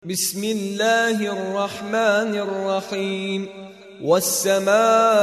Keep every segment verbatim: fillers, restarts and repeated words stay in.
بسم الله الرحمن الرحيم والسماء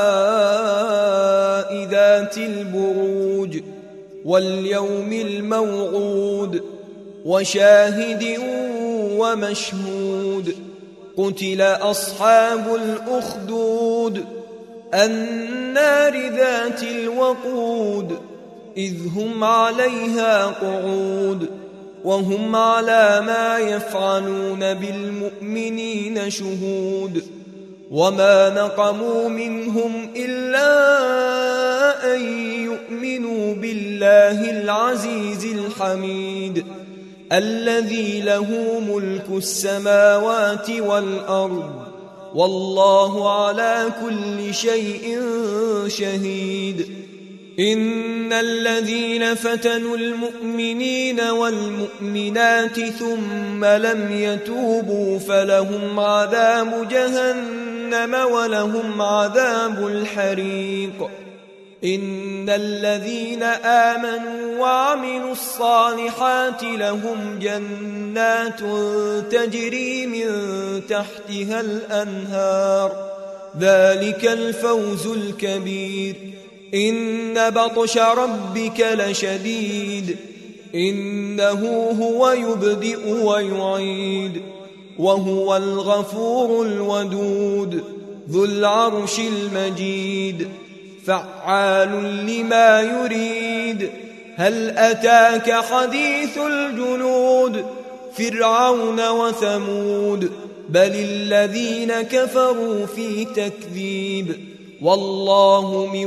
ذات البروج واليوم الموعود وشاهد ومشهود قتل أصحاب الأخدود النار ذات الوقود إذ هم عليها قعود وهم على ما يفعلون بالمؤمنين شهود وما نقموا منهم إلا أن يؤمنوا بالله العزيز الحميد الذي له ملك السماوات والأرض والله على كل شيء شهيد إن الذين فتنوا المؤمنين والمؤمنات ثم لم يتوبوا فلهم عذاب جهنم ولهم عذاب الحريق إن الذين آمنوا وعملوا الصالحات لهم جنات تجري من تحتها الأنهار ذلك الفوز الكبير إن بطش ربك لشديد إنه هو يبدئ ويعيد وهو الغفور الودود ذو العرش المجيد فعال لما يريد هل أتاك حديث الجنود فرعون وثمود بل الذين كفروا في تكذيب والله من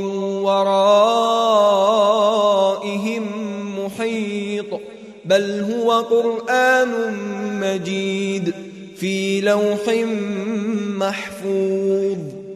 ورائهم محيط بل هو قرآن مجيد في لوح محفوظ